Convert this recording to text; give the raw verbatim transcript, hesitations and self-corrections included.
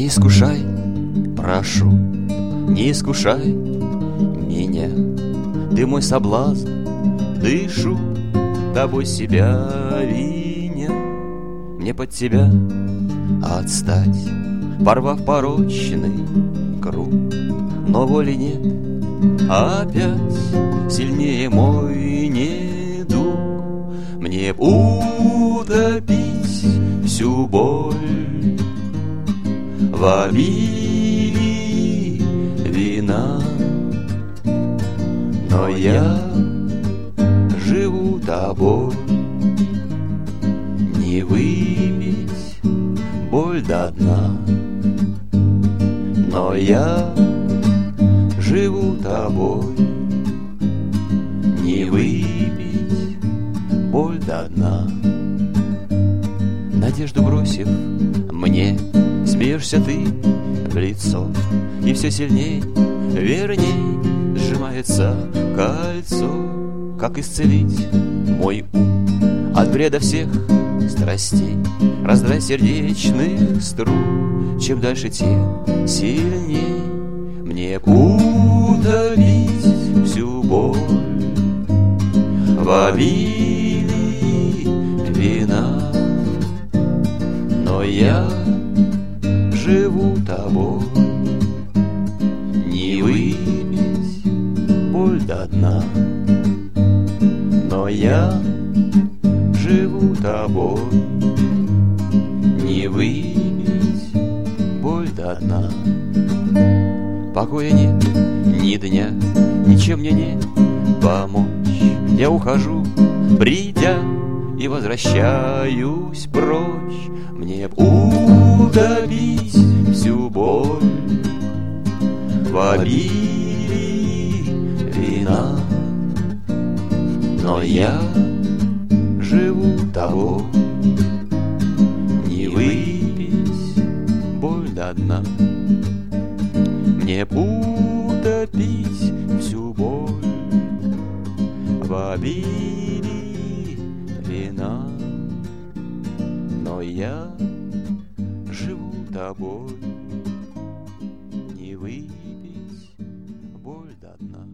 Не искушай, прошу, не искушай меня. Ты мой соблазн, дышу тобой себя виня. Мне под тебя отстать, порвав порочный круг, но воли нет, опять сильнее мой недуг. Мне б утопить всю боль в обилии вина, но я живу тобой, не выпить боль до дна. Но я живу тобой, не выпить боль до дна. Надежду бросив мне, смеешься ты в лицо, и все сильней, верней сжимается кольцо. Как исцелить мой ум от бреда всех страстей, раздрай сердечных струн, чем дальше, тем сильней. Мне утолить всю боль в обилии вина, но я живу тобой, не выпить боль до дна. Но я живу тобой, не выпить боль до дна. Покоя нет ни дня, ничем мне не помочь. Я ухожу, придя, и возвращаюсь прочь. Мне б утопить всю боль в обилии вина, но я живу тобой, не выпить боль до дна. Мне б утопить всю боль в обилии вина, но я живу тобой, не выпить боль до дна.